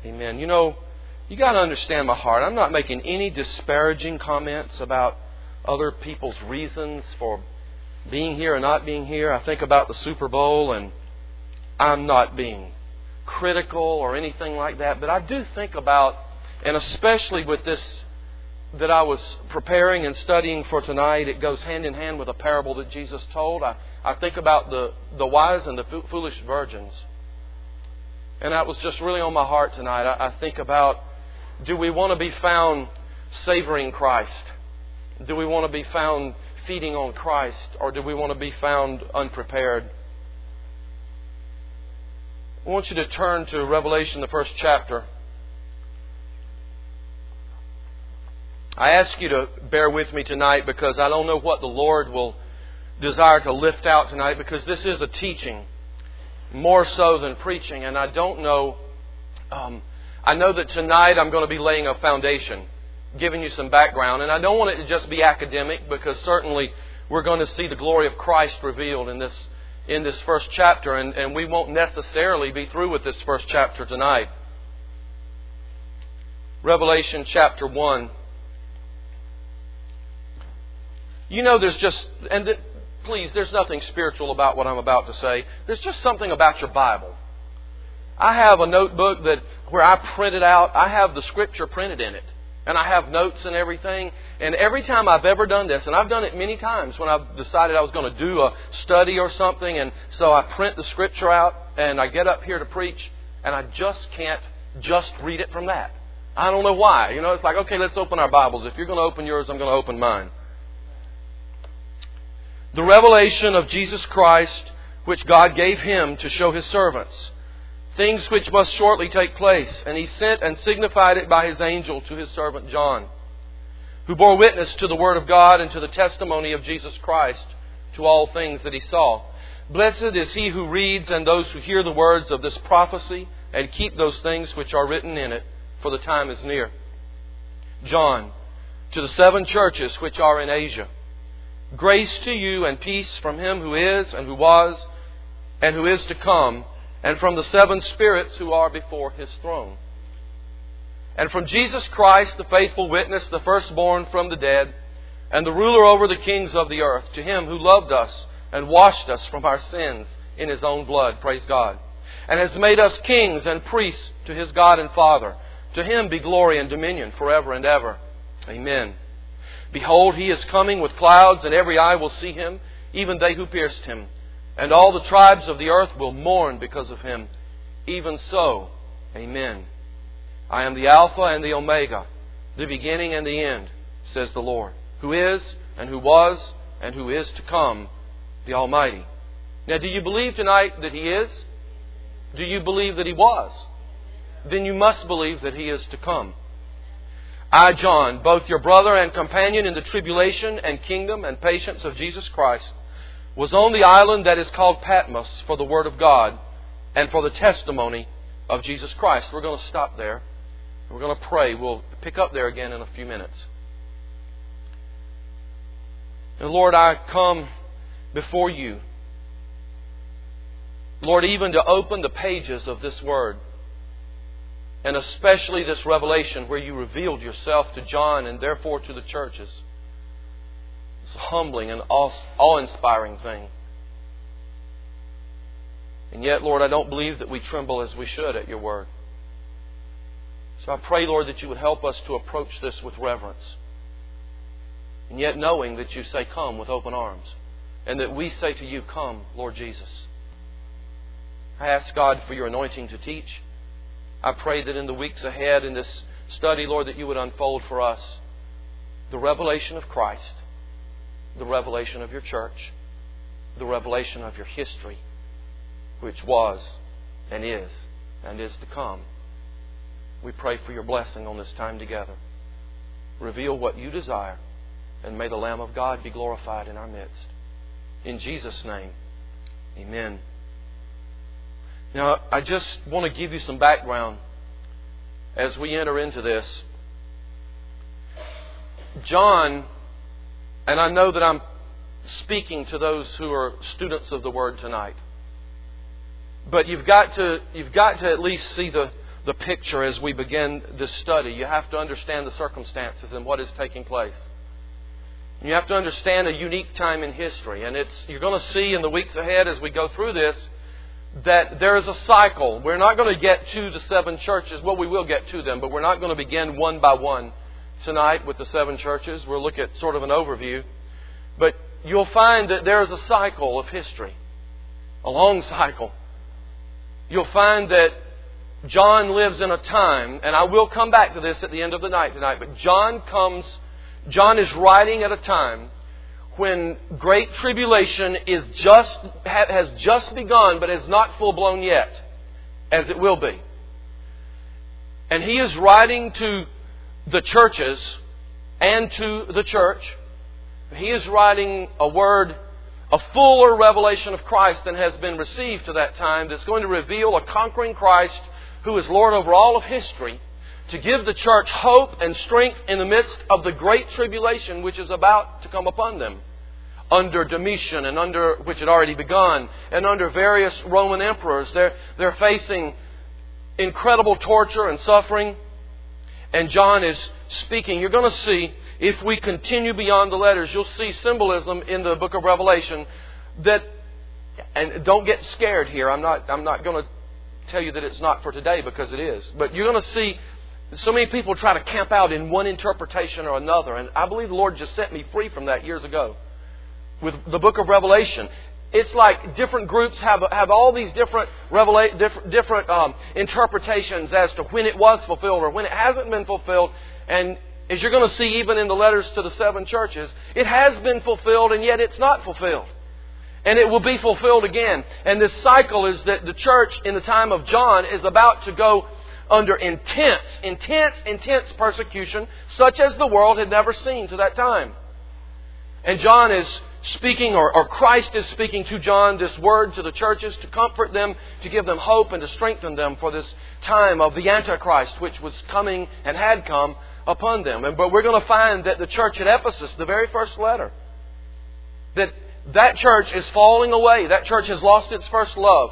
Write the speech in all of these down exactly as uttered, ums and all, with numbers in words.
Amen. You know, you got to understand my heart. I'm not making any disparaging comments about other people's reasons for being here or not being here. I think about the Super Bowl, and I'm not being critical or anything like that. But I do think about, and especially with this that I was preparing and studying for tonight, it goes hand in hand with a parable that Jesus told. I, I think about the, the wise and the foolish virgins. And that was just really on my heart tonight. I, I think about, do we want to be found savoring Christ? Do we want to be found feeding on Christ? Or do we want to be found unprepared? I want you to turn to Revelation, the first chapter. I ask you to bear with me tonight because I don't know what the Lord will desire to lift out tonight, because this is a teaching more so than preaching. And I don't know, um, I know that tonight I'm going to be laying a foundation, giving you some background. And I don't want it to just be academic, because certainly we're going to see the glory of Christ revealed in this in this first chapter. And, and we won't necessarily be through with this first chapter tonight. Revelation chapter one. You know, there's just, and th- please, there's nothing spiritual about what I'm about to say. There's just something about your Bible. I have a notebook that where I print it out. I have the Scripture printed in it. And I have notes and everything. And every time I've ever done this, and I've done it many times when I've decided I was going to do a study or something, and so I print the Scripture out and I get up here to preach, and I just can't just read it from that. I don't know why. You know, it's like, okay, let's open our Bibles. If you're going to open yours, I'm going to open mine. The revelation of Jesus Christ, which God gave Him to show His servants, things which must shortly take place. And He sent and signified it by His angel to His servant John, who bore witness to the Word of God and to the testimony of Jesus Christ, to all things that he saw. Blessed is he who reads and those who hear the words of this prophecy and keep those things which are written in it, for the time is near. John, to the seven churches which are in Asia. Grace to you and peace from Him who is and who was and who is to come, and from the seven spirits who are before His throne. And from Jesus Christ, the faithful witness, the firstborn from the dead, and the ruler over the kings of the earth, to Him who loved us and washed us from our sins in His own blood, praise God, and has made us kings and priests to His God and Father. To Him be glory and dominion forever and ever. Amen. Behold, He is coming with clouds, and every eye will see Him, even they who pierced Him. And all the tribes of the earth will mourn because of Him. Even so, Amen. I am the Alpha and the Omega, the beginning and the end, says the Lord, who is and who was and who is to come, the Almighty. Now, do you believe tonight that He is? Do you believe that He was? Then you must believe that He is to come. I, John, both your brother and companion in the tribulation and kingdom and patience of Jesus Christ, was on the island that is called Patmos for the Word of God and for the testimony of Jesus Christ. We're going to stop there. We're going to pray. We'll pick up there again in a few minutes. And Lord, I come before You, Lord, even to open the pages of this Word, and especially this revelation where You revealed Yourself to John and therefore to the churches. It's a humbling and awe-inspiring thing. And yet, Lord, I don't believe that we tremble as we should at Your Word. So I pray, Lord, that You would help us to approach this with reverence. And yet knowing that You say, come with open arms. And that we say to You, come, Lord Jesus. I ask God for Your anointing to teach. I pray that in the weeks ahead in this study, Lord, that You would unfold for us the revelation of Christ, the revelation of Your church, the revelation of Your history, which was and is and is to come. We pray for Your blessing on this time together. Reveal what You desire, and may the Lamb of God be glorified in our midst. In Jesus' name, amen. Now, I just want to give you some background as we enter into this. John, and I know that I'm speaking to those who are students of the Word tonight, but you've got to you've got to at least see the, the picture as we begin this study. You have to understand the circumstances and what is taking place. You have to understand a unique time in history. And it's you're going to see in the weeks ahead as we go through this that there is a cycle. We're not going to get to the seven churches. Well, we will get to them, but we're not going to begin one by one tonight with the seven churches. We'll look at sort of an overview. But you'll find that there is a cycle of history, a long cycle. You'll find that John lives in a time, and I will come back to this at the end of the night tonight, but John comes, John is writing at a time when great tribulation is just has just begun, but is not full-blown yet, as it will be. And he is writing to the churches and to the church. He is writing a word, a fuller revelation of Christ than has been received to that time, that's going to reveal a conquering Christ who is Lord over all of history, to give the church hope and strength in the midst of the great tribulation which is about to come upon them, under Domitian, and under which had already begun, and under various Roman emperors. They're, they're facing incredible torture and suffering. And John is speaking. You're going to see, if we continue beyond the letters, you'll see symbolism in the book of Revelation that, and don't get scared here. I'm not, I'm not going to tell you that it's not for today, because it is. But you're going to see so many people try to camp out in one interpretation or another. And I believe the Lord just set me free from that years ago with the book of Revelation. It's like different groups have have all these different revela- different, different um, interpretations as to when it was fulfilled or when it hasn't been fulfilled. And as you're going to see even in the letters to the seven churches, it has been fulfilled and yet it's not fulfilled. And it will be fulfilled again. And this cycle is that the church in the time of John is about to go under intense, intense, intense persecution, such as the world had never seen to that time. And John is speaking, or, or Christ is speaking to John this word to the churches to comfort them, to give them hope and to strengthen them for this time of the Antichrist, which was coming and had come upon them. And, but we're going to find that the church at Ephesus, the very first letter, that that church is falling away. That church has lost its first love.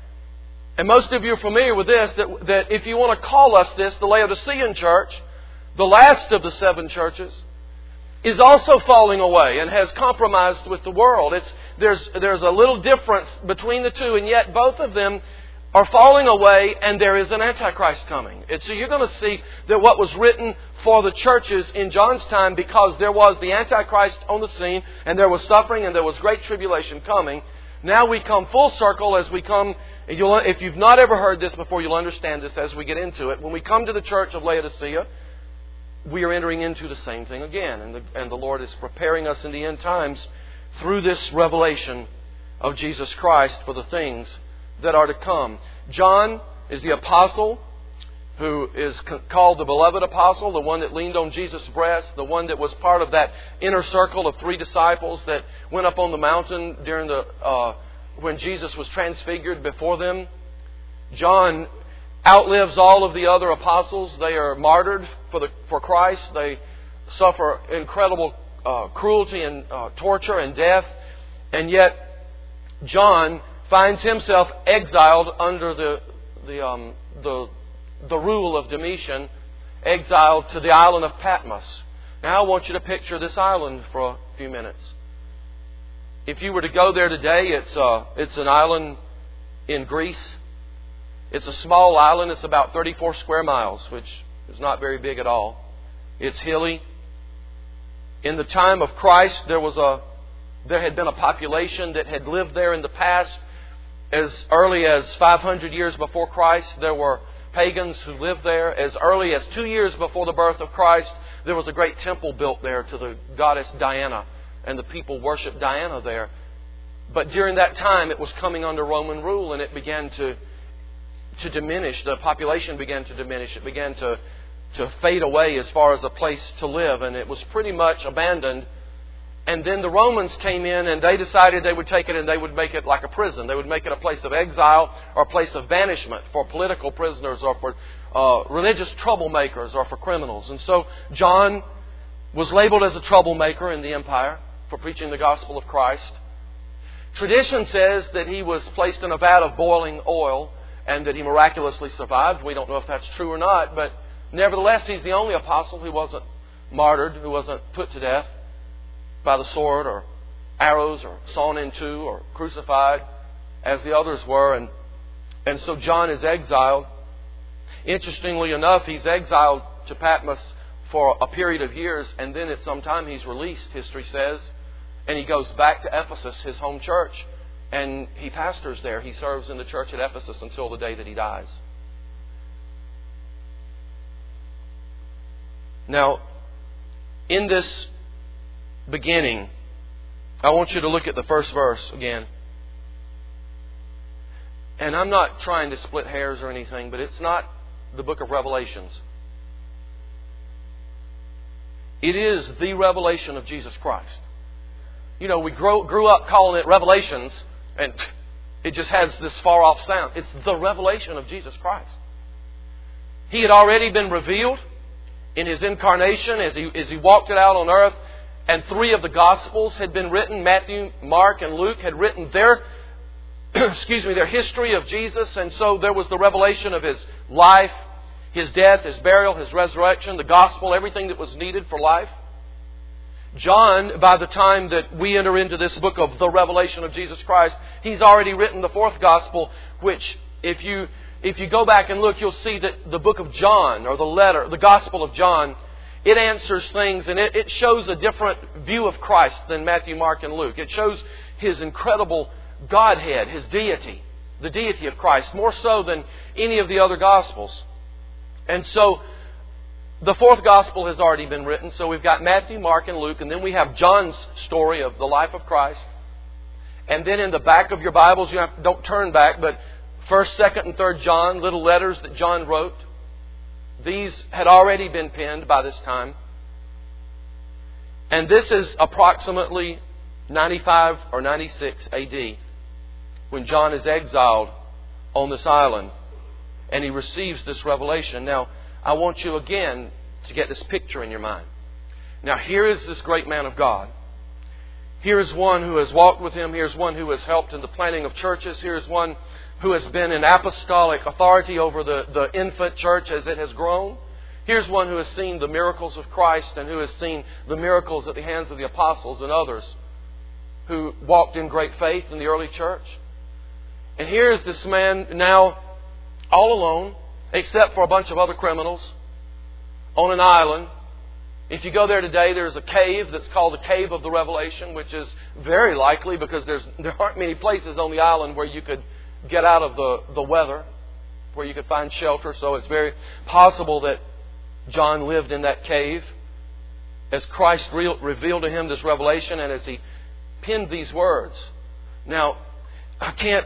And most of you are familiar with this, that, that if you want to call us this, the Laodicean church, the last of the seven churches, is also falling away and has compromised with the world. It's, there's, there's a little difference between the two, and yet both of them are falling away, and there is an Antichrist coming. And so you're going to see that what was written for the churches in John's time, because there was the Antichrist on the scene, and there was suffering, and there was great tribulation coming. Now we come full circle as we come, and you'll, if you've not ever heard this before, you'll understand this as we get into it. When we come to the church of Laodicea, we are entering into the same thing again. And the, and the Lord is preparing us in the end times through this revelation of Jesus Christ for the things that are to come. John is the apostle who is called the beloved apostle, the one that leaned on Jesus' breast, the one that was part of that inner circle of three disciples that went up on the mountain during the uh, when Jesus was transfigured before them. John outlives all of the other apostles. They are martyred for the for Christ. They suffer incredible uh, cruelty and uh, torture and death, and yet John finds himself exiled under the the um, the the rule of Domitian, exiled to the island of Patmos. Now I want you to picture this island for a few minutes. If you were to go there today, it's uh, it's an island in Greece. It's a small island. It's about thirty-four square miles, which is not very big at all. It's hilly. In the time of Christ, there was a there had been a population that had lived there in the past. As early as five hundred years before Christ, there were pagans who lived there. As early as two years before the birth of Christ, there was a great temple built there to the goddess Diana, and the people worshipped Diana there. But during that time, it was coming under Roman rule, and it began to to diminish. The population began to diminish. It began to to fade away as far as a place to live, and it was pretty much abandoned. And then the Romans came in and they decided they would take it and they would make it like a prison. They would make it a place of exile or a place of banishment for political prisoners or for uh, religious troublemakers or for criminals. And so John was labeled as a troublemaker in the empire for preaching the gospel of Christ. Tradition says that he was placed in a vat of boiling oil and that he miraculously survived. We don't know if that's true or not, but nevertheless, he's the only apostle who wasn't martyred, who wasn't put to death by the sword or arrows or sawn in two or crucified as the others were. And, and so John is exiled. Interestingly enough, he's exiled to Patmos for a period of years, and then at some time he's released, history says, and he goes back to Ephesus, his home church, and he pastors there. He serves in the church at Ephesus until the day that he dies. Now, in this beginning, I want you to look at the first verse again. And I'm not trying to split hairs or anything, but it's not the book of Revelations. It is the revelation of Jesus Christ. You know, we grew, grew up calling it Revelations, and it just has this far-off sound. It's the revelation of Jesus Christ. He had already been revealed in His incarnation as He, as he walked it out on earth, and three of the Gospels had been written. Matthew, Mark, and Luke had written their excuse me, their history of Jesus, and so there was the revelation of His life, His death, His burial, His resurrection, the gospel, everything that was needed for life. John, by the time that we enter into this book of the revelation of Jesus Christ, he's already written the fourth gospel, which if you if you go back and look, you'll see that the book of John, or the letter, the Gospel of John, it answers things and it, it shows a different view of Christ than Matthew, Mark, and Luke. It shows His incredible Godhead, His deity, the deity of Christ, more so than any of the other Gospels. And so, the fourth Gospel has already been written, so we've got Matthew, Mark, and Luke, and then we have John's story of the life of Christ. And then in the back of your Bibles, you have, don't turn back, but First, Second, and Third John, little letters that John wrote. These had already been penned by this time. And this is approximately ninety-five or ninety-six A D when John is exiled on this island and he receives this revelation. Now, I want you again to get this picture in your mind. Now, here is this great man of God. Here is one who has walked with Him. Here's one who has helped in the planting of churches. Here's one who has been in apostolic authority over the, the infant church as it has grown. Here's one who has seen the miracles of Christ and who has seen the miracles at the hands of the apostles and others who walked in great faith in the early church. And here is this man now all alone, except for a bunch of other criminals, on an island. If you go there today, there's a cave that's called the Cave of the Revelation, which is very likely because there's there aren't many places on the island where you could get out of the, the weather, where you could find shelter. So it's very possible that John lived in that cave as Christ re- revealed to him this revelation and as he penned these words. Now, I can't,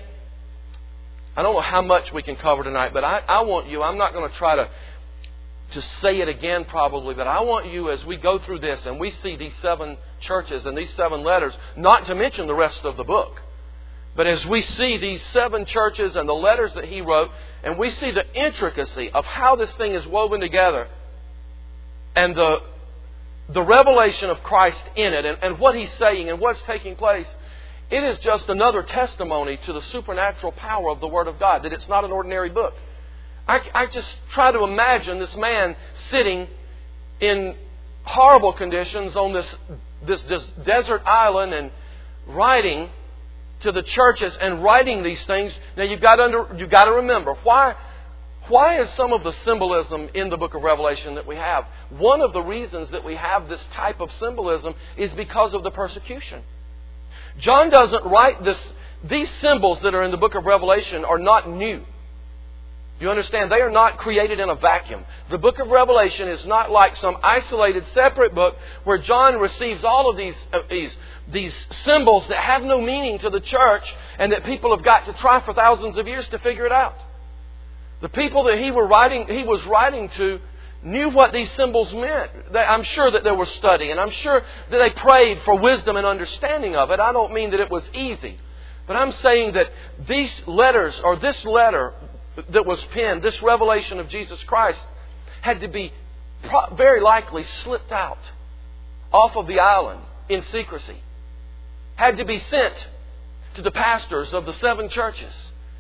I don't know how much we can cover tonight, but I, I want you, I'm not going to try to to say it again probably, but I want you as we go through this and we see these seven churches and these seven letters, not to mention the rest of the book, but as we see these seven churches and the letters that he wrote, and we see the intricacy of how this thing is woven together and the the revelation of Christ in it and, and what He's saying and what's taking place, it is just another testimony to the supernatural power of the Word of God, that it's not an ordinary book. I, I just try to imagine this man sitting in horrible conditions on this, this, this desert island and writing to the churches and writing these things. Now you've got to, under, you've got to remember, why, why is some of the symbolism in the book of Revelation that we have? One of the reasons that we have this type of symbolism is because of the persecution. John doesn't write this. These symbols that are in the book of Revelation are not new. You understand? They are not created in a vacuum. The book of Revelation is not like some isolated, separate book where John receives all of these, uh, these, these symbols that have no meaning to the church and that people have got to try for thousands of years to figure it out. The people that he, were writing, he was writing to knew what these symbols meant. I'm sure that there was study, and I'm sure that they prayed for wisdom and understanding of it. I don't mean that it was easy. But I'm saying that these letters, or this letter that was penned, this revelation of Jesus Christ, had to be very likely slipped out off of the island in secrecy. Had to be sent to the pastors of the seven churches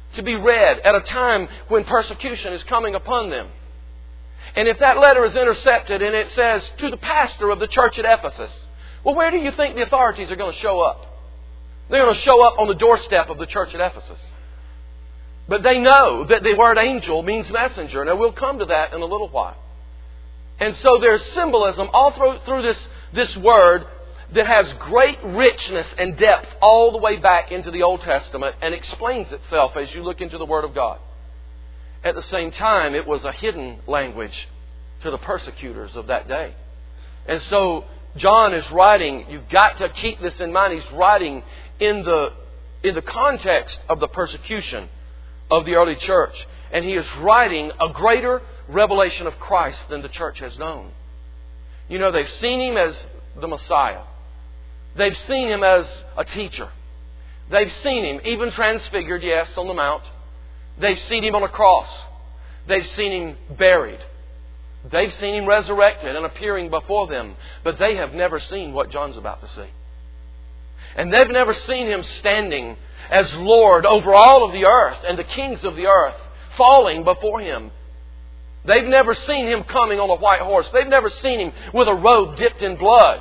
to be read at a time when persecution is coming upon them. And if that letter is intercepted and it says, to the pastor of the church at Ephesus, well, where do you think the authorities are going to show up? They're going to show up on the doorstep of the church at Ephesus. But they know that the word angel means messenger. Now, we'll come to that in a little while. And so there's symbolism all through, through this, this word that has great richness and depth all the way back into the Old Testament and explains itself as you look into the Word of God. At the same time, it was a hidden language to the persecutors of that day. And so John is writing, you've got to keep this in mind, he's writing in the, in the context of the persecution of the early church. And he is writing a greater revelation of Christ than the church has known. You know, they've seen Him as the Messiah. They've seen Him as a teacher. They've seen Him even transfigured, yes, on the Mount. They've seen Him on a cross. They've seen Him buried. They've seen Him resurrected and appearing before them. But they have never seen what John's about to see. And they've never seen Him standing as Lord over all of the earth and the kings of the earth falling before Him. They've never seen Him coming on a white horse. They've never seen Him with a robe dipped in blood,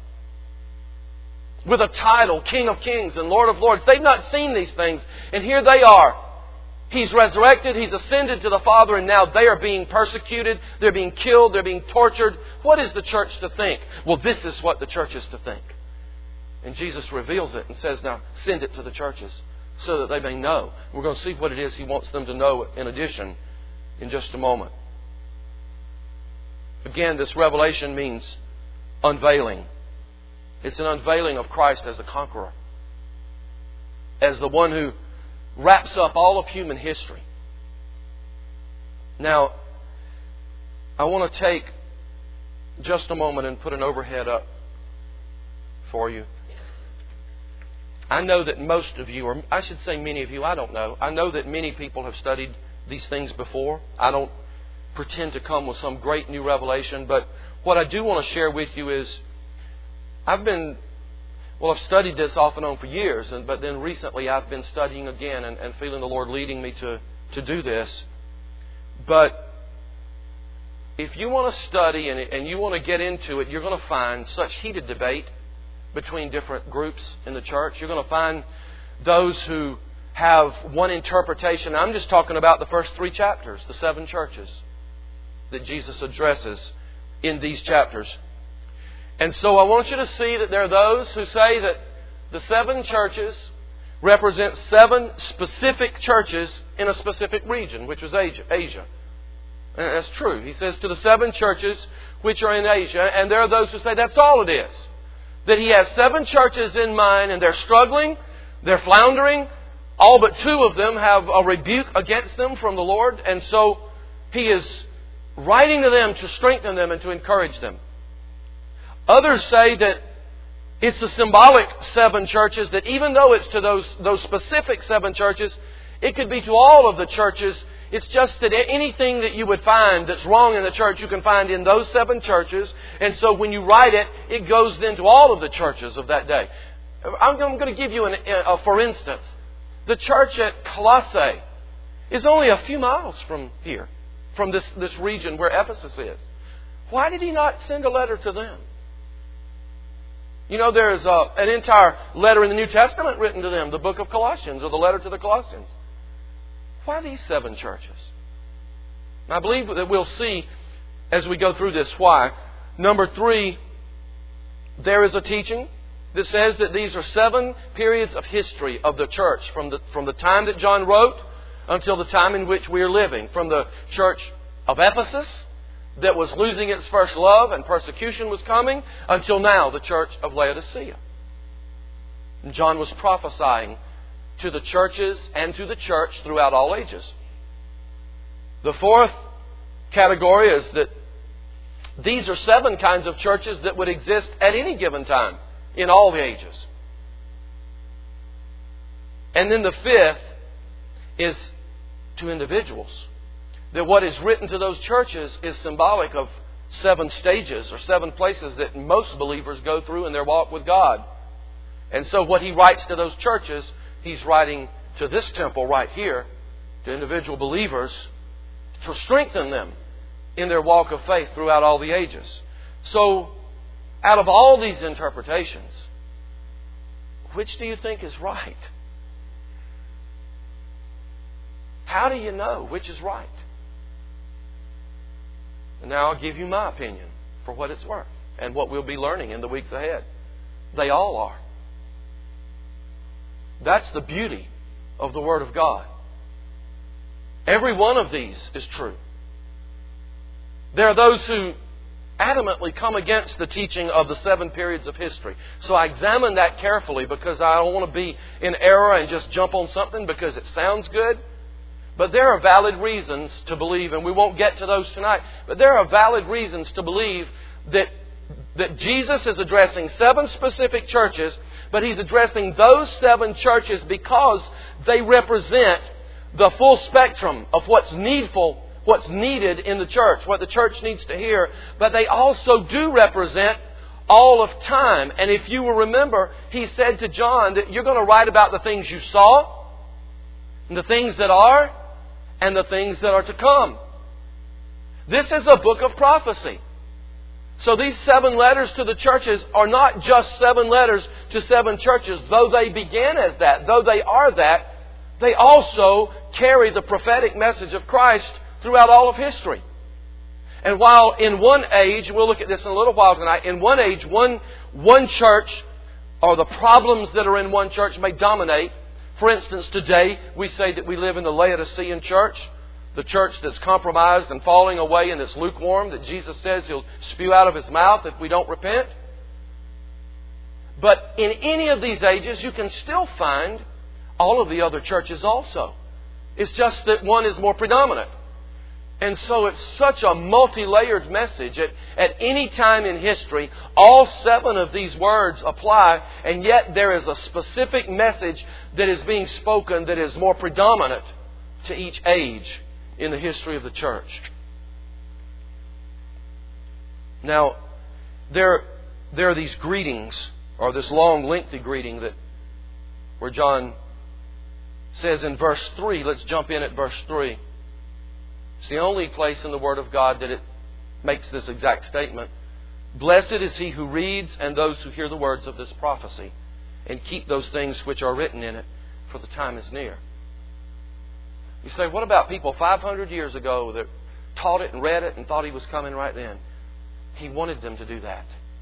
with a title, King of Kings and Lord of Lords. They've not seen these things. And here they are. He's resurrected. He's ascended to the Father. And now they are being persecuted. They're being killed. They're being tortured. What is the church to think? Well, this is what the church is to think. And Jesus reveals it and says, now send it to the churches so that they may know. We're going to see what it is He wants them to know in addition in just a moment. Again, this revelation means unveiling. It's an unveiling of Christ as the conqueror, as the one who wraps up all of human history. Now, I want to take just a moment and put an overhead up for you. I know that most of you, or I should say many of you, I don't know. I know that many people have studied these things before. I don't pretend to come with some great new revelation, but what I do want to share with you is I've been, well, I've studied this off and on for years, and but then recently I've been studying again and, and feeling the Lord leading me to, to do this. But if you want to study and, and you want to get into it, you're going to find such heated debate between different groups in the church. You're going to find those who have one interpretation. I'm just talking about the first three chapters, the seven churches that Jesus addresses in these chapters. And so I want you to see that there are those who say that the seven churches represent seven specific churches in a specific region, which was Asia. Asia. And that's true. He says to the seven churches which are in Asia, and there are those who say that's all it is. That He has seven churches in mind and they're struggling, they're floundering. All but two of them have a rebuke against them from the Lord. And so He is writing to them to strengthen them and to encourage them. Others say that it's the symbolic seven churches, that even though it's to those, those specific seven churches, it could be to all of the churches. It's just that anything that you would find that's wrong in the church, you can find in those seven churches. And so when you write it, it goes then to all of the churches of that day. I'm going to give you an, a for instance. The church at Colossae is only a few miles from here, from this, this region where Ephesus is. Why did He not send a letter to them? You know, there's a, an entire letter in the New Testament written to them, the book of Colossians, or the letter to the Colossians. Why these seven churches? And I believe that we'll see as we go through this why. Number three, there is a teaching that says that these are seven periods of history of the church, from the, from the time that John wrote until the time in which we are living. From the church of Ephesus, that was losing its first love and persecution was coming, until now, the church of Laodicea. And John was prophesying to the churches and to the church throughout all ages. The fourth category is that these are seven kinds of churches that would exist at any given time in all the ages. And then the fifth is to individuals. That what is written to those churches is symbolic of seven stages or seven places that most believers go through in their walk with God. And so what he writes to those churches, he's writing to this temple right here, to individual believers, to strengthen them in their walk of faith throughout all the ages. So, out of all these interpretations, which do you think is right? How do you know which is right? And now I'll give you my opinion for what it's worth and what we'll be learning in the weeks ahead. They all are. That's the beauty of the Word of God. Every one of these is true. There are those who adamantly come against the teaching of the seven periods of history. So I examine that carefully because I don't want to be in error and just jump on something because it sounds good. But there are valid reasons to believe, and we won't get to those tonight, but there are valid reasons to believe that, that Jesus is addressing seven specific churches, but He's addressing those seven churches because they represent the full spectrum of what's needful, what's needed in the church, what the church needs to hear. But they also do represent all of time. And if you will remember, He said to John that you're going to write about the things you saw, and the things that are, and the things that are to come. This is a book of prophecy. So these seven letters to the churches are not just seven letters to seven churches. Though they began as that, though they are that, they also carry the prophetic message of Christ throughout all of history. And while in one age, we'll look at this in a little while tonight, in one age, one, one church, or the problems that are in one church may dominate. For instance, today we say that we live in the Laodicean church, the church that's compromised and falling away and that's lukewarm, that Jesus says He'll spew out of His mouth if we don't repent. But in any of these ages, you can still find all of the other churches also. It's just that one is more predominant. And so it's such a multi-layered message. At, at any time in history, all seven of these words apply, and yet there is a specific message that is being spoken that is more predominant to each age in the history of the church. Now, there, there are these greetings, or this long, lengthy greeting that where John says in verse three, let's jump in at verse three. It's the only place in the Word of God that it makes this exact statement. Blessed is he who reads and those who hear the words of this prophecy and keep those things which are written in it, for the time is near. You say, what about people five hundred years ago that taught it and read it and thought He was coming right then? He wanted them to do that.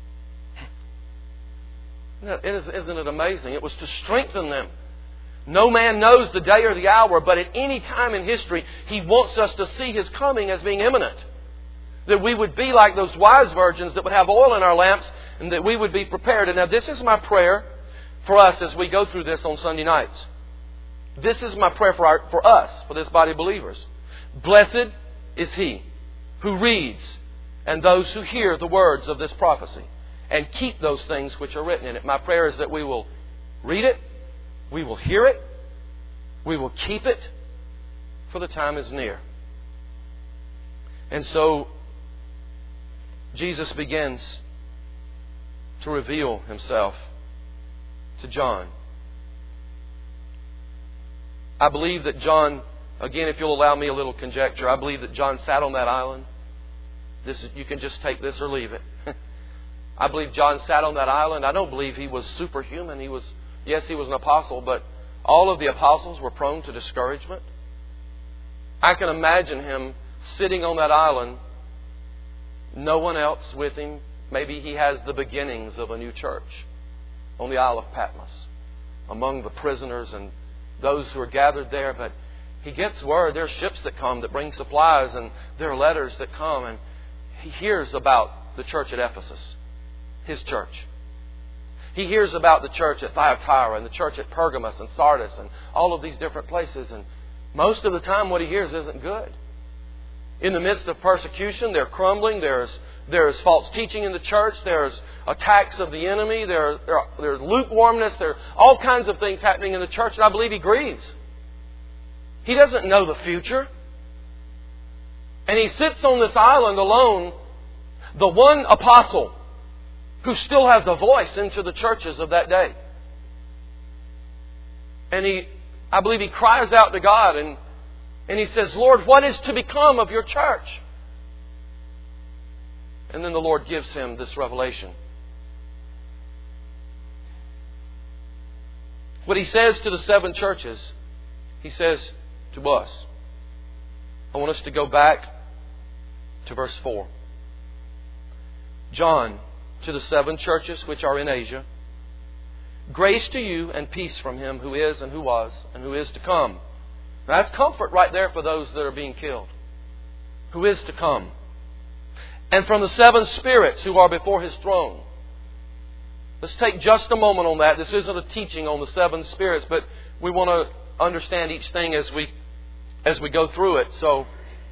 Isn't it amazing? It was to strengthen them. No man knows the day or the hour, but at any time in history, He wants us to see His coming as being imminent. That we would be like those wise virgins that would have oil in our lamps, and that we would be prepared. And now this is my prayer for us as we go through this on Sunday nights. This is my prayer for, our, for us, for this body of believers. Blessed is he who reads and those who hear the words of this prophecy and keep those things which are written in it. My prayer is that we will read it, we will hear it, we will keep it, for the time is near. And so Jesus begins to reveal Himself to John. I believe that John, again, if you'll allow me a little conjecture, I believe that John sat on that island. This is, you can just take this or leave it. I believe John sat on that island. I don't believe he was superhuman. He was, yes, he was an apostle, but all of the apostles were prone to discouragement. I can imagine him sitting on that island, no one else with him. Maybe he has the beginnings of a new church on the Isle of Patmos, among the prisoners and those who are gathered there. But he gets word, there are ships that come that bring supplies, and there are letters that come, and he hears about the church at Ephesus, his church. He hears about the church at Thyatira and the church at Pergamos and Sardis and all of these different places. And most of the time what he hears isn't good. In the midst of persecution, they're crumbling. There's, there's false teaching in the church. There's attacks of the enemy. There, there, there's lukewarmness. There are all kinds of things happening in the church. And I believe he grieves. He doesn't know the future. And he sits on this island alone, the one apostle who still has a voice into the churches of that day. And he I believe he cries out to God and, and he says, Lord, what is to become of your church? And then the Lord gives him this revelation. What he says to the seven churches, he says to us. I want us to go back to verse four. John, to the seven churches which are in Asia, grace to you and peace from Him who is and who was and who is to come. Now, that's comfort right there for those that are being killed. Who is to come. And from the seven spirits who are before His throne. Let's take just a moment on that. This isn't a teaching on the seven spirits, but we want to understand each thing as we as we go through it. So,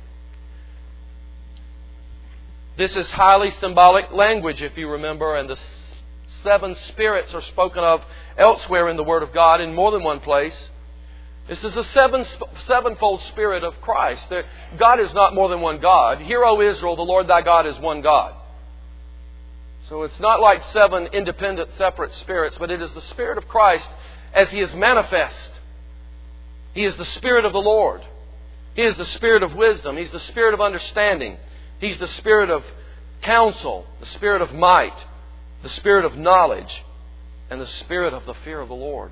this is highly symbolic language, if you remember, and the seven spirits are spoken of elsewhere in the Word of God in more than one place. This is the seven, sevenfold Spirit of Christ. God is not more than one God. Hear, O Israel, the Lord thy God is one God. So it's not like seven independent, separate spirits, but it is the Spirit of Christ as He is manifest. He is the Spirit of the Lord. He is the Spirit of wisdom. He's the Spirit of understanding. He's the Spirit of counsel, the Spirit of might, the Spirit of knowledge, and the Spirit of the fear of the Lord.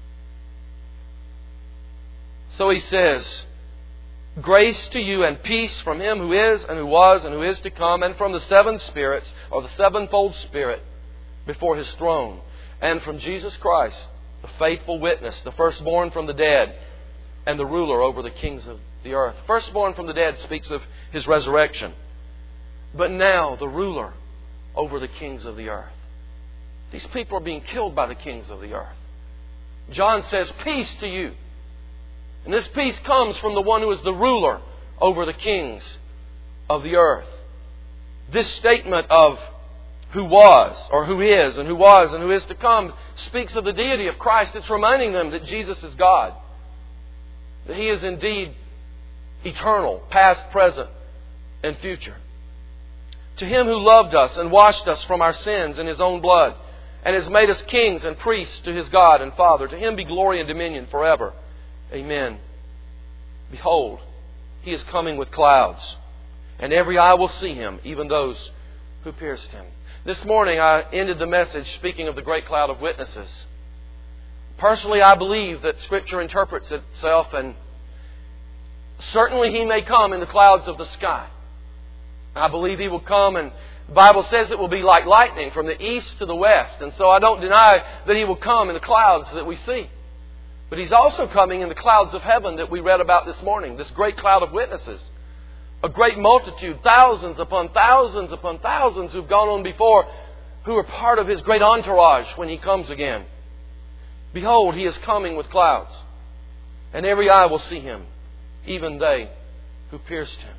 So He says, grace to you and peace from Him who is and who was and who is to come, and from the seven spirits, or the sevenfold Spirit, before His throne, and from Jesus Christ, the faithful witness, the firstborn from the dead, and the ruler over the kings of the earth. Firstborn from the dead speaks of His resurrection. But now the ruler over the kings of the earth. These people are being killed by the kings of the earth. John says, peace to you. And this peace comes from the one who is the ruler over the kings of the earth. This statement of who was, or who is, and who was, and who is to come speaks of the deity of Christ. It's reminding them that Jesus is God. That He is indeed eternal, past, present, and future. To Him who loved us and washed us from our sins in His own blood, and has made us kings and priests to His God and Father, to Him be glory and dominion forever. Amen. Behold, He is coming with clouds, and every eye will see Him, even those who pierced Him. This morning I ended the message speaking of the great cloud of witnesses. Personally, I believe that Scripture interprets itself, and certainly He may come in the clouds of the sky. I believe He will come, and the Bible says it will be like lightning from the east to the west. And so I don't deny that He will come in the clouds that we see. But He's also coming in the clouds of heaven that we read about this morning. This great cloud of witnesses. A great multitude, thousands upon thousands upon thousands who've gone on before, who are part of His great entourage when He comes again. Behold, He is coming with clouds, and every eye will see Him, even they who pierced Him.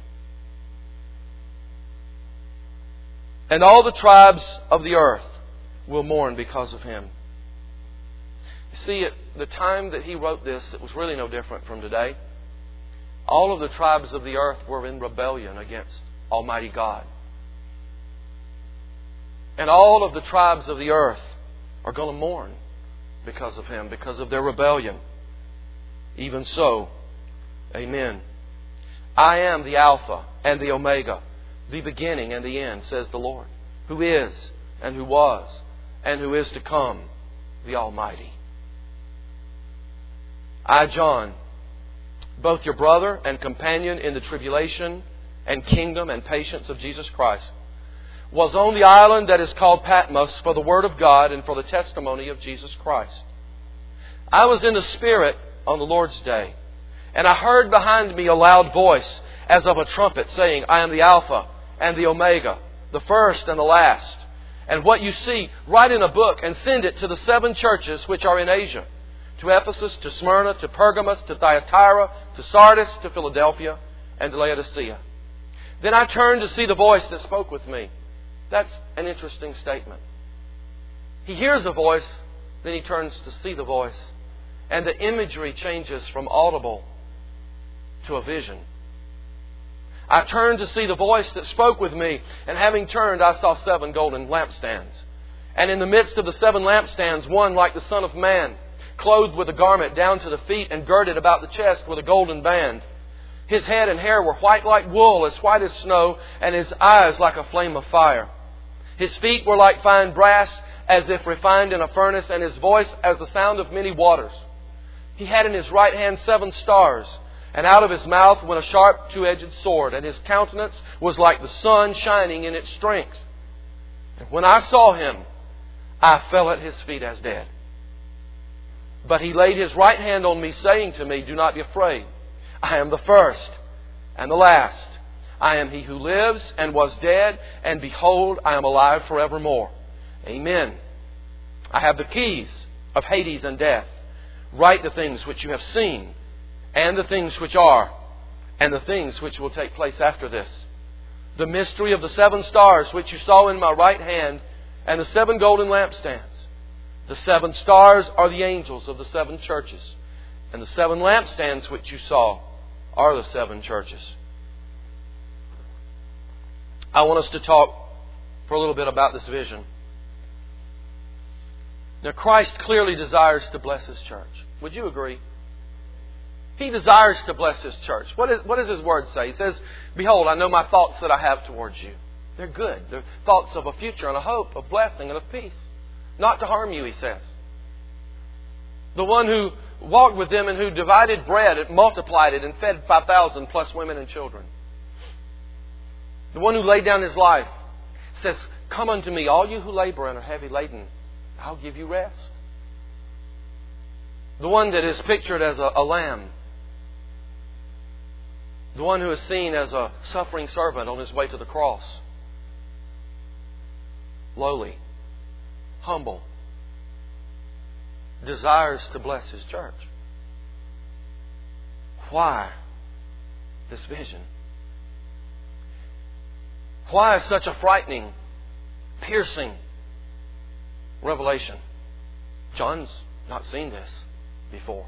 And all the tribes of the earth will mourn because of Him. You see, at the time that He wrote this, it was really no different from today. All of the tribes of the earth were in rebellion against Almighty God. And all of the tribes of the earth are going to mourn because of Him, because of their rebellion. Even so, amen. I am the Alpha and the Omega, the beginning and the end, says the Lord, who is and who was and who is to come, the Almighty. I, John, both your brother and companion in the tribulation and kingdom and patience of Jesus Christ, was on the island that is called Patmos for the Word of God and for the testimony of Jesus Christ. I was in the Spirit on the Lord's day, and I heard behind me a loud voice as of a trumpet saying, I am the Alpha and the Omega, the first and the last. And what you see, write in a book and send it to the seven churches which are in Asia, to Ephesus, to Smyrna, to Pergamos, to Thyatira, to Sardis, to Philadelphia, and to Laodicea. Then I turned to see the voice that spoke with me. That's an interesting statement. He hears a voice, then he turns to see the voice. And the imagery changes from audible to a vision. I turned to see the voice that spoke with me, and having turned, I saw seven golden lampstands. And in the midst of the seven lampstands, one like the Son of Man, clothed with a garment down to the feet and girded about the chest with a golden band. His head and hair were white like wool, as white as snow, and his eyes like a flame of fire. His feet were like fine brass, as if refined in a furnace, and his voice as the sound of many waters. He had in his right hand seven stars, and out of his mouth went a sharp two-edged sword, and his countenance was like the sun shining in its strength. And when I saw him, I fell at his feet as dead. But he laid his right hand on me, saying to me, Do not be afraid. I am the first and the last. I am he who lives and was dead, and behold, I am alive forevermore. Amen. I have the keys of Hades and death. Write the things which you have seen, and the things which are, and the things which will take place after this. The mystery of the seven stars which you saw in my right hand, and the seven golden lampstands. The seven stars are the angels of the seven churches, and the seven lampstands which you saw are the seven churches. I want us to talk for a little bit about this vision. Now, Christ clearly desires to bless His church. Would you agree? He desires to bless His church. What, is, what does His Word say? He says, Behold, I know my thoughts that I have towards you. They're good. They're thoughts of a future and a hope, of blessing and of peace. Not to harm you, He says. The one who walked with them and who divided bread and multiplied it and fed five thousand plus women and children. The one who laid down His life says, Come unto me, all you who labor and are heavy laden. I'll give you rest. The one that is pictured as a, a lamb. The one who is seen as a suffering servant on His way to the cross. Lowly. Humble. Desires to bless His church. Why this vision? Why such a frightening, piercing revelation? John's not seen this before.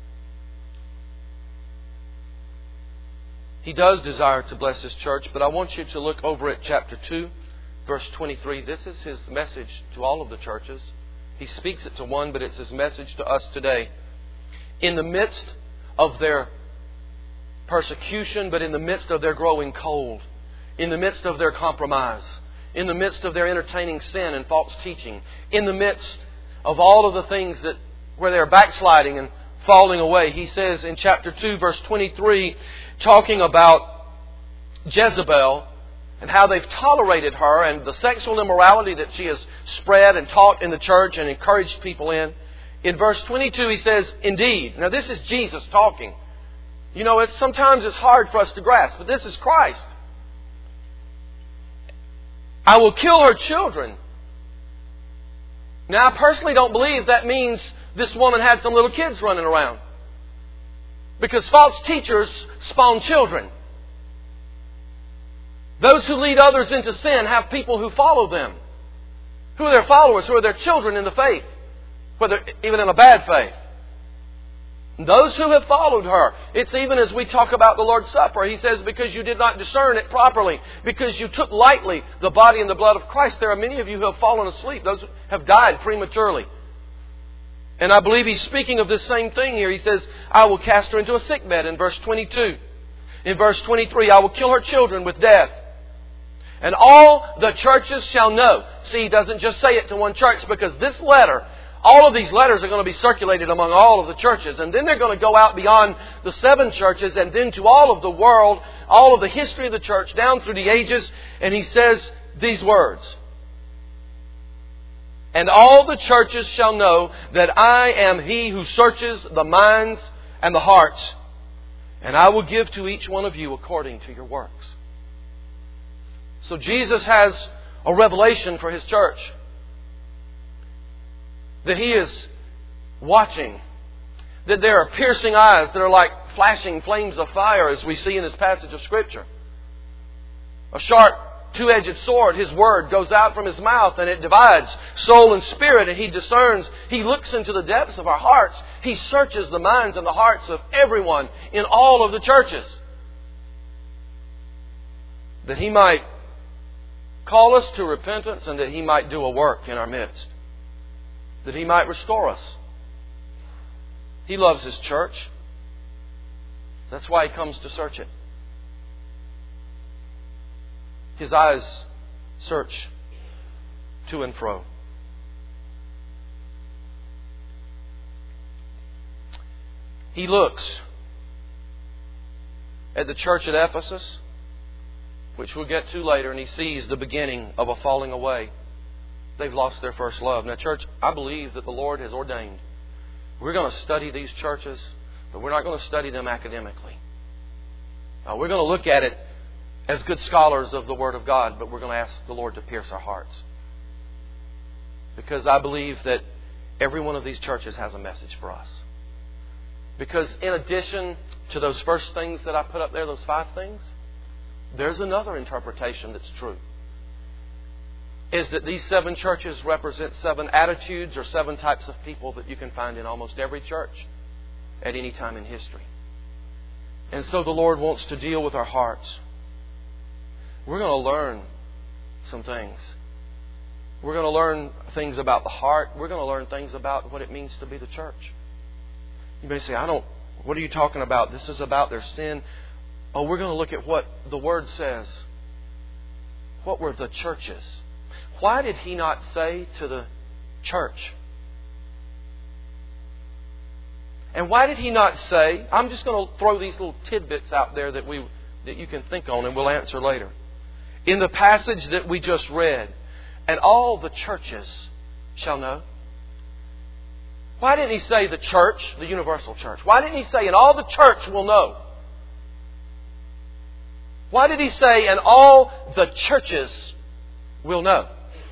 He does desire to bless His church, but I want you to look over at chapter two, verse twenty-three. This is His message to all of the churches. He speaks it to one, but it's His message to us today. In the midst of their persecution, but in the midst of their growing cold, in the midst of their compromise, in the midst of their entertaining sin and false teaching, in the midst of all of the things that where they're backsliding and falling away, He says in chapter two, verse twenty-three, talking about Jezebel and how they've tolerated her and the sexual immorality that she has spread and taught in the church and encouraged people in. In verse twenty-two, He says, Indeed. Now this is Jesus talking. You know, it's sometimes it's hard for us to grasp, but this is Christ. I will kill her children. Now, I personally don't believe that means this woman had some little kids running around. Because false teachers spawn children. Those who lead others into sin have people who follow them. Who are their followers? Who are their children in the faith? Whether even in a bad faith. Those who have followed her. It's even as we talk about the Lord's Supper. He says, because you did not discern it properly. Because you took lightly the body and the blood of Christ. There are many of you who have fallen asleep. Those who have died prematurely. And I believe He's speaking of this same thing here. He says, I will cast her into a sickbed in verse twenty-two. In verse twenty-three, I will kill her children with death. And all the churches shall know. See, He doesn't just say it to one church, because this letter, all of these letters are going to be circulated among all of the churches. And then they're going to go out beyond the seven churches and then to all of the world, all of the history of the church down through the ages. And He says these words. And all the churches shall know that I am He who searches the minds and the hearts. And I will give to each one of you according to your works. So Jesus has a revelation for His church. That He is watching. That there are piercing eyes that are like flashing flames of fire, as we see in this passage of Scripture. A sharp two-edged sword, His Word, goes out from His mouth and it divides soul and spirit, and He discerns. He looks into the depths of our hearts. He searches the minds and the hearts of everyone in all of the churches. That He might call us to repentance and that He might do a work in our midst. That He might restore us. He loves His church. That's why He comes to search it. His eyes search to and fro. He looks at the church at Ephesus, which we'll get to later, and He sees the beginning of a falling away. They've lost their first love. Now, church, I believe that the Lord has ordained. We're going to study these churches, but we're not going to study them academically. Uh, we're going to look at it as good scholars of the Word of God, but we're going to ask the Lord to pierce our hearts. Because I believe that every one of these churches has a message for us. Because in addition to those first things that I put up there, those five things, there's another interpretation that's true. Is that these seven churches represent seven attitudes or seven types of people that you can find in almost every church at any time in history. And so the Lord wants to deal with our hearts. We're going to learn some things. We're going to learn things about the heart. We're going to learn things about what it means to be the church. You may say, I don't, what are you talking about? This is about their sin. Oh, we're going to look at what the Word says. What were the churches? Why did He not say to the church? And why did He not say, I'm just going to throw these little tidbits out there that we that you can think on and we'll answer later. In the passage that we just read, and all the churches shall know. Why didn't He say the church, the universal church? Why didn't He say, and all the church will know? Why did He say, and all the churches will know?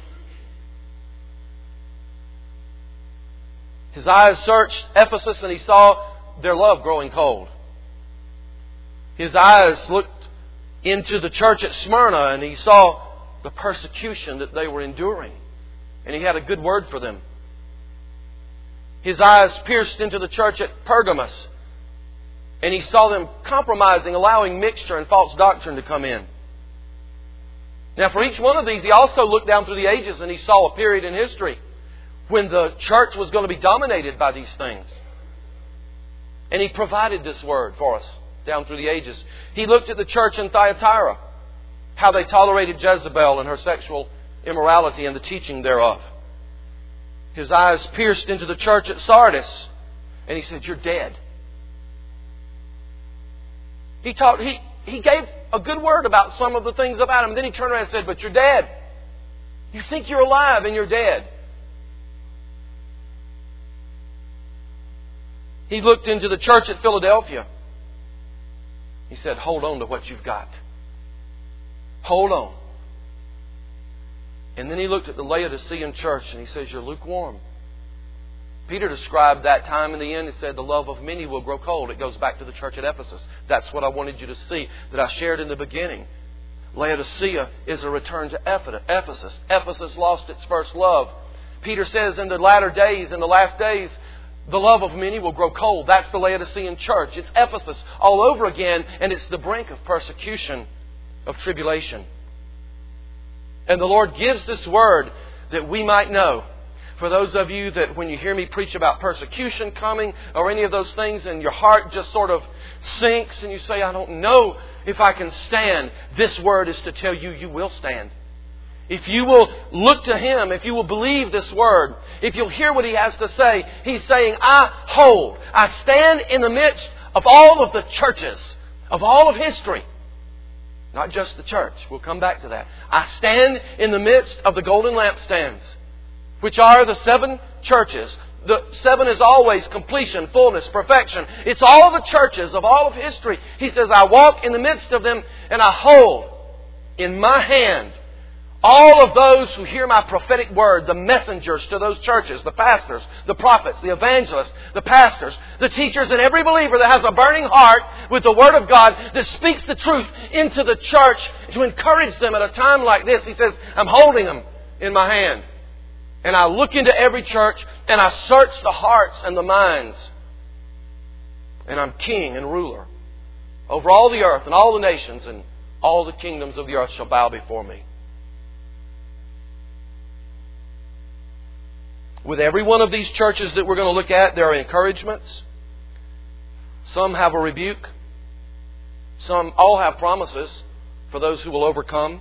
His eyes searched Ephesus and He saw their love growing cold. His eyes looked into the church at Smyrna and He saw the persecution that they were enduring. And He had a good word for them. His eyes pierced into the church at Pergamos and He saw them compromising, allowing mixture and false doctrine to come in. Now for each one of these, He also looked down through the ages and He saw a period in history when the church was going to be dominated by these things. And He provided this word for us down through the ages. He looked at the church in Thyatira, how they tolerated Jezebel and her sexual immorality and the teaching thereof. His eyes pierced into the church at Sardis and He said, you're dead. He taught, he, he gave a good word about some of the things about him. Then He turned around and said, but you're dead. You think you're alive and you're dead. He looked into the church at Philadelphia. He said, hold on to what you've got. Hold on. And then He looked at the Laodicean church and He says, you're lukewarm. Peter described that time in the end and said, the love of many will grow cold. It goes back to the church at Ephesus. That's what I wanted you to see, that I shared in the beginning. Laodicea is a return to Ephesus. Ephesus lost its first love. Peter says in the latter days, in the last days, the love of many will grow cold. That's the Laodicean church. It's Ephesus all over again, and it's the brink of persecution, of tribulation. And the Lord gives this word that we might know. For those of you that when you hear me preach about persecution coming or any of those things and your heart just sort of sinks and you say, I don't know if I can stand, this word is to tell you, you will stand. If you will look to Him, if you will believe this word, if you'll hear what He has to say, He's saying, I hold, I stand in the midst of all of the churches, of all of history. Not just the church. We'll come back to that. I stand in the midst of the golden lampstands, which are the seven churches. The seven is always completion, fullness, perfection. It's all the churches of all of history. He says, I walk in the midst of them and I hold in my hand all of those who hear my prophetic word, the messengers to those churches, the pastors, the prophets, the evangelists, the pastors, the teachers, and every believer that has a burning heart with the Word of God that speaks the truth into the church to encourage them at a time like this. He says, I'm holding them in my hand. And I look into every church and I search the hearts and the minds. And I'm king and ruler over all the earth and all the nations, and all the kingdoms of the earth shall bow before me. With every one of these churches that we're going to look at, there are encouragements Some have a rebuke. Some all have promises for those who will overcome.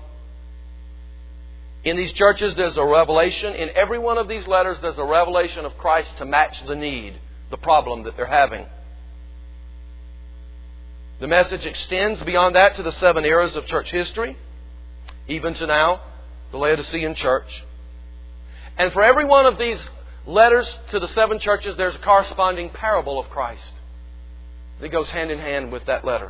In these churches, there's a revelation. In every one of these letters, there's a revelation of Christ to match the need, the problem that they're having. The message extends beyond that to the seven eras of church history, even to now, the Laodicean church. And for every one of these letters to the seven churches, there's a corresponding parable of Christ that goes hand in hand with that letter.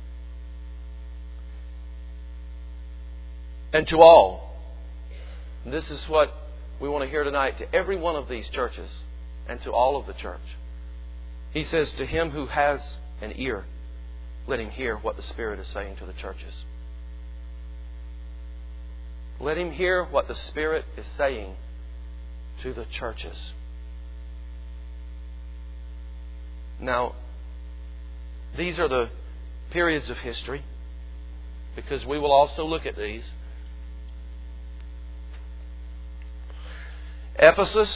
And to all, and this is what we want to hear tonight, to every one of these churches and to all of the church, He says, to him who has an ear, let him hear what the Spirit is saying to the churches. Let him hear what the Spirit is saying to the churches. Now, these are the periods of history, because we will also look at these. Ephesus,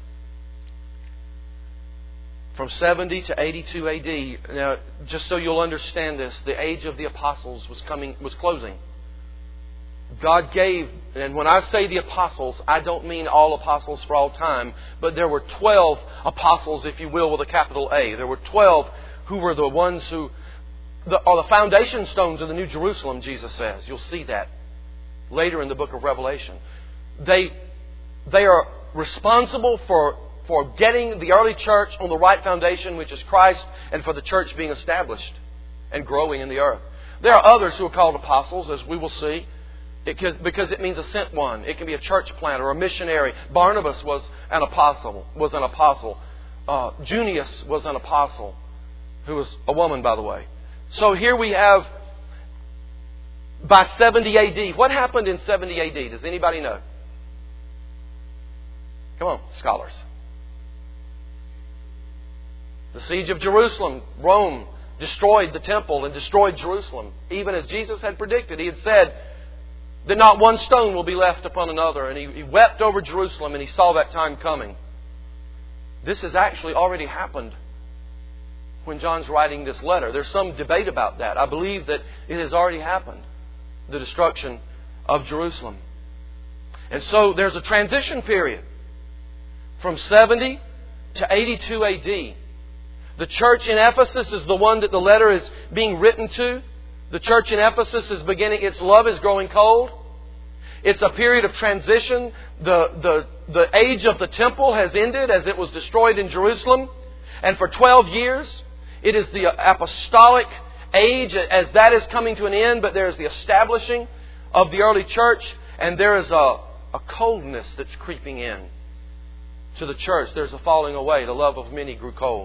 from seventy to eighty-two A D. Now, just so you'll understand this, the age of the apostles was coming, was closing. God gave, and when I say the apostles, I don't mean all apostles for all time, but there were twelve apostles, if you will, with a capital A. There were twelve who were the ones who the, are the foundation stones of the New Jerusalem, Jesus says. You'll see that later in the book of Revelation. They, they are responsible for, for getting the early church on the right foundation, which is Christ, and for the church being established and growing in the earth. There are others who are called apostles, as we will see. It, because it means a sent one. It can be a church planter or a missionary. Barnabas was an apostle. Was an apostle. Uh, Junius was an apostle, who was a woman, by the way. So here we have, by seventy A D. What happened in seventy A D? Does anybody know? Come on, scholars. The siege of Jerusalem. Rome destroyed the temple and destroyed Jerusalem. Even as Jesus had predicted. He had said that not one stone will be left upon another. And he, he wept over Jerusalem, and he saw that time coming. This has actually already happened when John's writing this letter. There's some debate about that. I believe that it has already happened. The destruction of Jerusalem. And so there's a transition period from seventy to eighty-two A D. The church in Ephesus is the one that the letter is being written to. The church in Ephesus is beginning, its love is growing cold. It's a period of transition. The, the, the age of the temple has ended as it was destroyed in Jerusalem. And for twelve years, it is the apostolic age as that is coming to an end. But there is the establishing of the early church. And there is a, a coldness that's creeping in to the church. There's a falling away. The love of many grew cold.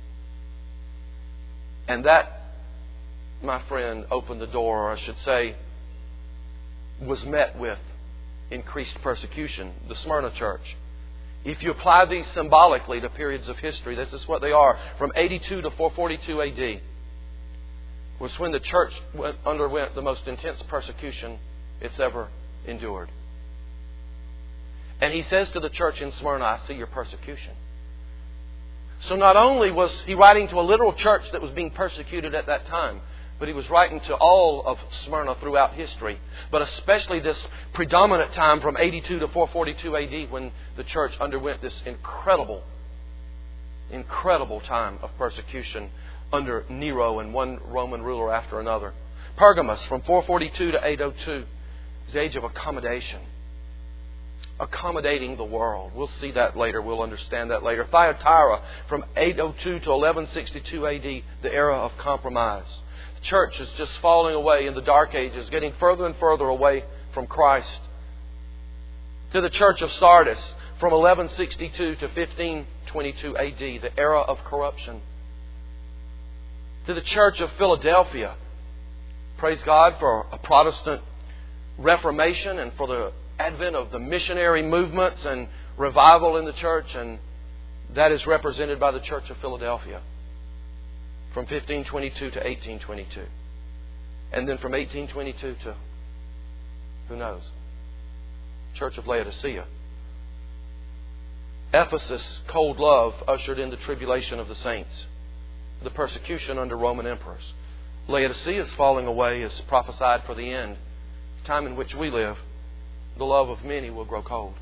And that, my friend, opened the door, or I should say, was met with increased persecution. The Smyrna church. If you apply these symbolically to periods of history, this is what they are. From eighty-two to four forty-two A D was when the church went, underwent the most intense persecution it's ever endured. And he says to the church in Smyrna, I see your persecution. So not only was he writing to a literal church that was being persecuted at that time, but he was writing to all of Smyrna throughout history. But especially this predominant time from eighty-two to four forty-two A D when the church underwent this incredible, incredible time of persecution under Nero and one Roman ruler after another. Pergamos from four forty-two to eight oh two is the age of accommodation. Accommodating the world. We'll see that later. We'll understand that later. Thyatira from eight oh two to eleven sixty-two A D, the era of compromise. The church is just falling away in the dark ages, getting further and further away from Christ. To the church of Sardis from eleven sixty-two to fifteen twenty-two A D, the era of corruption. To the church of Philadelphia, praise God for a Protestant Reformation and for the advent of the missionary movements and revival in the church, and that is represented by the Church of Philadelphia from fifteen twenty-two to eighteen twenty-two. And then from eighteen twenty-two to, who knows, Church of Laodicea. Ephesus, cold love, ushered in the tribulation of the saints. the persecution under Roman emperors. Laodicea is falling away is prophesied for the end. The time in which we live, the love of many will grow cold.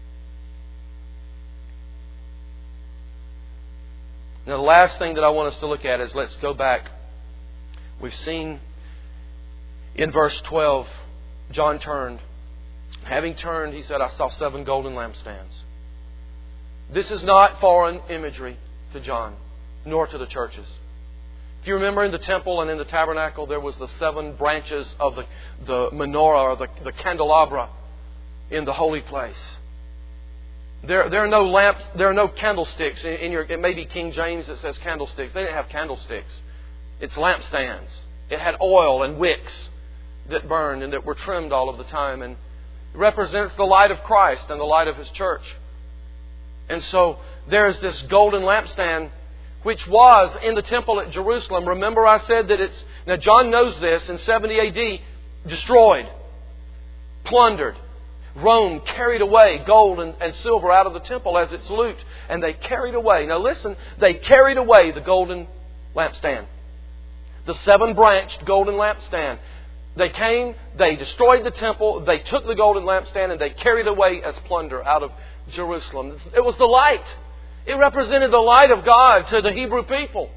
Now the last thing that I want us to look at is, let's go back. We've seen in verse twelve, John turned. Having turned, he said, I saw seven golden lampstands. This is not foreign imagery to John, nor to the churches. If you remember, in the temple and in the tabernacle, there was the seven branches of the, the menorah, or the, the candelabra in the holy place. There, there are no lamps, there are no candlesticks. In, in your, it may be King James that says candlesticks. They didn't have candlesticks. It's lampstands. It had oil and wicks that burned and that were trimmed all of the time. And it represents the light of Christ and the light of His church. And so there is this golden lampstand which was in the temple at Jerusalem. Remember, I said that it's... Now, John knows this. In seventy A D, destroyed, plundered. Rome carried away gold and, and silver out of the temple as its loot. And they carried away... Now listen, they carried away the golden lampstand. The seven-branched golden lampstand. They came, they destroyed the temple, they took the golden lampstand, and they carried away as plunder out of Jerusalem. It was the light. It represented the light of God to the Hebrew people.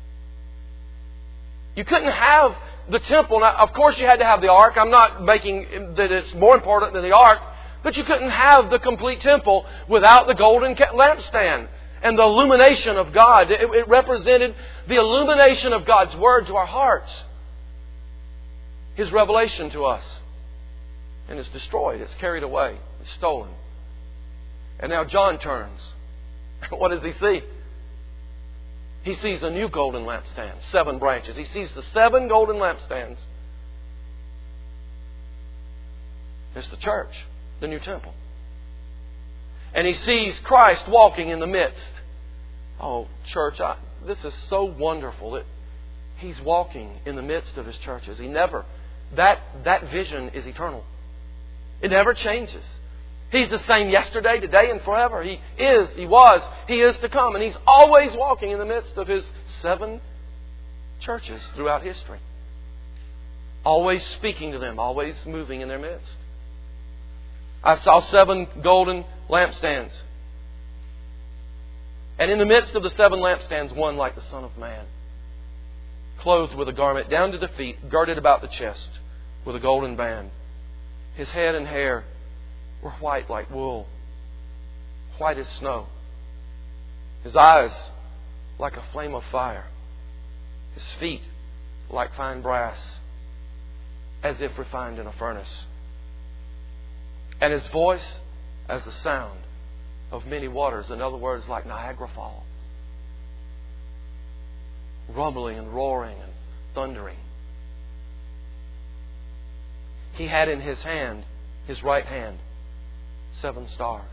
You couldn't have the temple. Now, of course, you had to have the ark. I'm not making that it's more important than the ark. But you couldn't have the complete temple without the golden lampstand and the illumination of God. It, it represented the illumination of God's Word to our hearts. His revelation to us. And it's destroyed. It's carried away. It's stolen. And now John turns. What does he see? He sees a new golden lampstand. Seven branches. He sees the seven golden lampstands. It's the church. The new temple. And he sees Christ walking in the midst. Oh, church, I, this is so wonderful that He's walking in the midst of His churches. He never... That, that vision is eternal. It never changes. He's the same yesterday, today, and forever. He is, He was, He is to come. And He's always walking in the midst of His seven churches throughout history. Always speaking to them, always moving in their midst. I saw seven golden lampstands. And in the midst of the seven lampstands, one like the Son of Man, clothed with a garment down to the feet, girded about the chest with a golden band. His head and hair were white like wool, white as snow. His eyes like a flame of fire. His feet like fine brass, as if refined in a furnace. And His voice as the sound of many waters. In other words, like Niagara Falls. Rumbling and roaring and thundering. He had in His hand, His right hand, seven stars.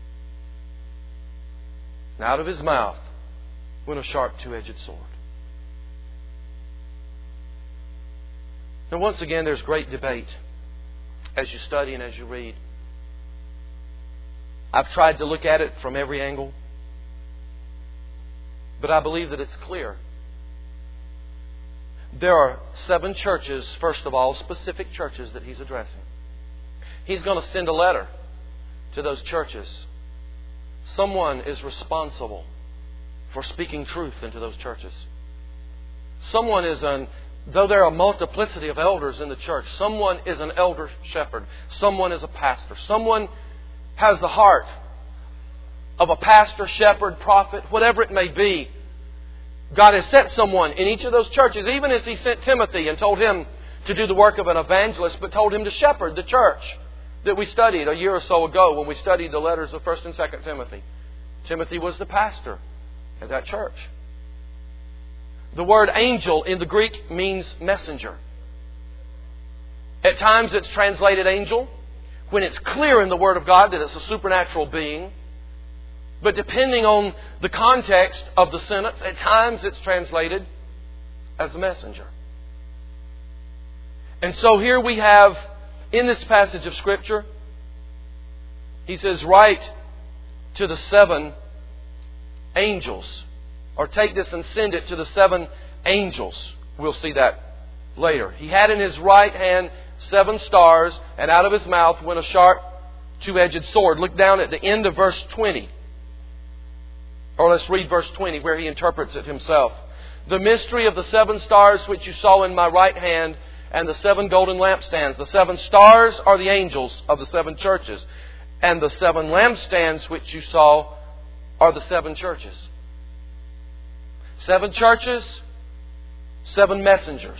And out of His mouth went a sharp two-edged sword. Now once again, there's great debate as you study and as you read. I've tried to look at it from every angle. But I believe that it's clear. There are seven churches, first of all, specific churches that He's addressing. He's going to send a letter to those churches. Someone is responsible for speaking truth into those churches. Someone is an, though there are a multiplicity of elders in the church, someone is an elder shepherd. Someone is a pastor. Someone has the heart of a pastor, shepherd, prophet, whatever it may be. God has sent someone in each of those churches, even as He sent Timothy and told him to do the work of an evangelist, but told him to shepherd the church that we studied a year or so ago when we studied the letters of First and Second Timothy. Timothy was the pastor at that church. The word angel in the Greek means messenger. At times it's translated angel when it's clear in the Word of God that it's a supernatural being. But depending on the context of the sentence, at times it's translated as a messenger. And so here we have, in this passage of Scripture, He says, write to the seven angels or take this and send it to the seven angels. We'll see that later. He had in His right hand seven stars, and out of His mouth went a sharp two-edged sword. Look down at the end of verse twenty. Or let's read verse twenty where He interprets it Himself. The mystery of the seven stars which you saw in my right hand and the seven golden lampstands. The seven stars are the angels of the seven churches. And the seven lampstands which you saw are the seven churches. Seven churches, seven messengers.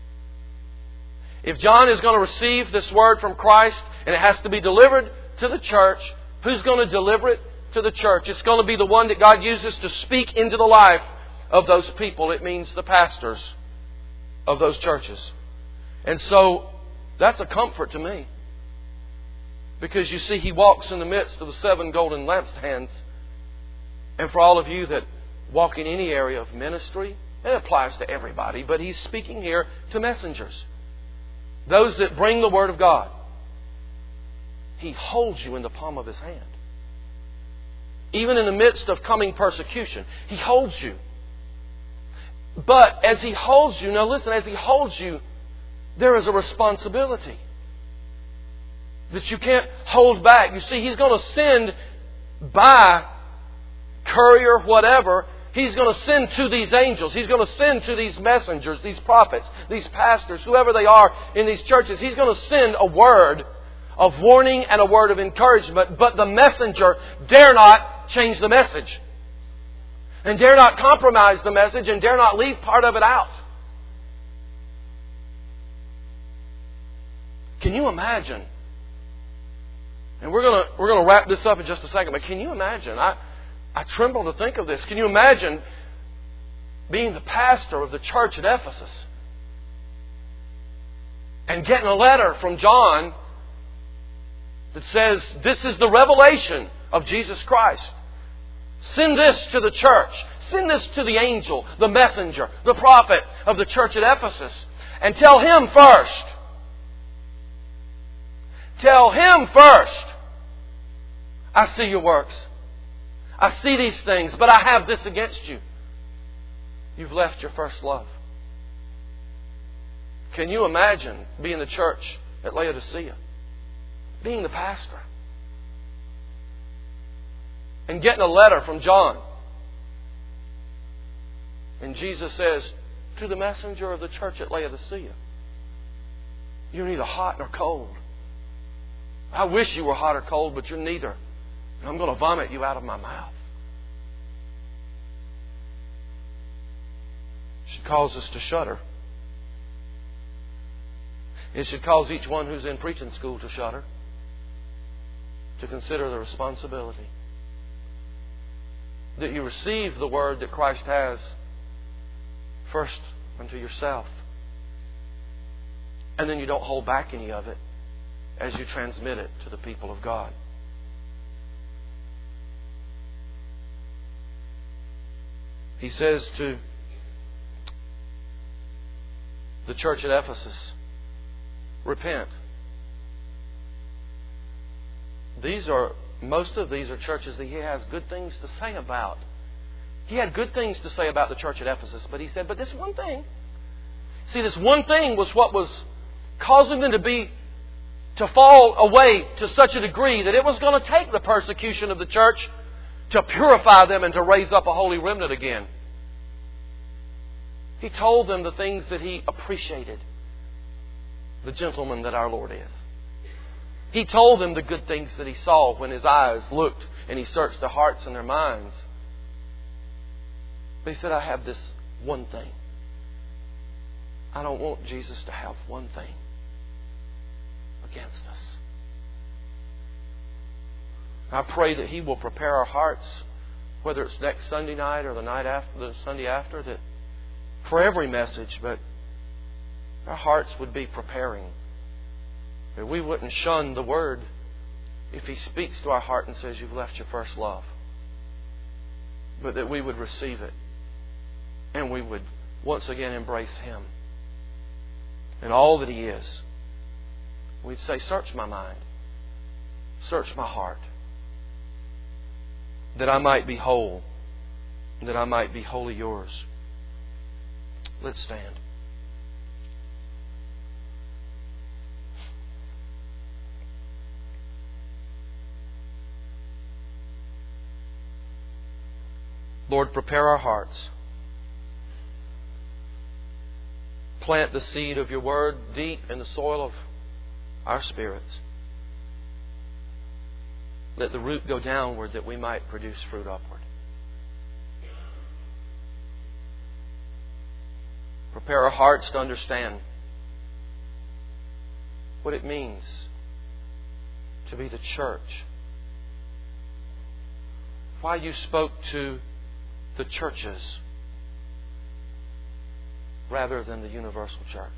If John is going to receive this word from Christ and it has to be delivered to the church, who's going to deliver it to the church? It's going to be the one that God uses to speak into the life of those people. It means the pastors of those churches. And so that's a comfort to me. Because you see, He walks in the midst of the seven golden lampstands. And for all of you that walk in any area of ministry, it applies to everybody. But He's speaking here to messengers. Those that bring the Word of God. He holds you in the palm of His hand. Even in the midst of coming persecution, He holds you. But as He holds you, now listen, as He holds you, there is a responsibility that you can't hold back. You see, He's going to send by courier, whatever. He's going to send to these angels. He's going to send to these messengers, these prophets, these pastors, whoever they are in these churches. He's going to send a word of warning and a word of encouragement. But the messenger dare not change the message. And dare not compromise the message and dare not leave part of it out. Can you imagine? And we're going to we're going to wrap this up in just a second. But can you imagine? I I tremble to think of this. Can you imagine being the pastor of the church at Ephesus and getting a letter from John that says, this is the revelation of Jesus Christ. Send this to the church. Send this to the angel, the messenger, the prophet of the church at Ephesus. And tell him first. Tell him first. I see your works. I see these things, but I have this against you. You've left your first love. Can you imagine being the church at Laodicea? Being the pastor. And getting a letter from John. And Jesus says, to the messenger of the church at Laodicea, you're neither hot nor cold. I wish you were hot or cold, but you're neither. And I'm going to vomit you out of my mouth. It should cause us to shudder. It should cause each one who's in preaching school to shudder. To consider the responsibility. That you receive the word that Christ has first unto yourself. And then you don't hold back any of it as you transmit it to the people of God. He says to the church at Ephesus, repent. These are, most of these are churches that he has good things to say about. He had good things to say about the church at Ephesus, but he said, but this one thing. See, this one thing was what was causing them to be, to fall away to such a degree that it was going to take the persecution of the church to purify them and to raise up a holy remnant again. He told them the things that he appreciated. The gentleman that our Lord is. He told them the good things that he saw when his eyes looked and he searched their hearts and their minds. But he said, I have this one thing. I don't want Jesus to have one thing against us. I pray that he will prepare our hearts, whether it's next Sunday night or the night after, the Sunday after, that for every message, but our hearts would be preparing. That we wouldn't shun the Word if He speaks to our heart and says, you've left your first love. But that we would receive it. And we would once again embrace Him. And all that He is. We'd say, search my mind. Search my heart. That I might be whole. that I might be wholly yours. Let's stand. Lord, prepare our hearts. Plant the seed of your Word deep in the soil of our spirits. Let the root go downward that we might produce fruit upward. Prepare our hearts to understand what it means to be the church. Why you spoke to the churches rather than the universal church.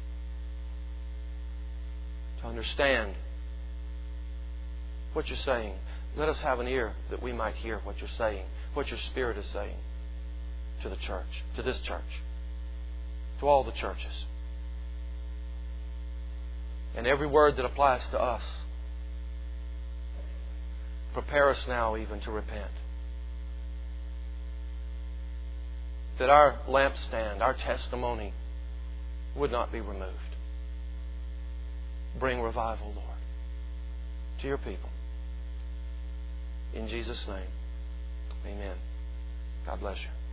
To understand what you're saying. Let us have an ear that we might hear what you're saying, what your Spirit is saying to the church, to this church, to all the churches. And every word that applies to us, prepare us now even to repent. That our lampstand, our testimony would not be removed. Bring revival, Lord, to your people. In Jesus' name, amen. God bless you.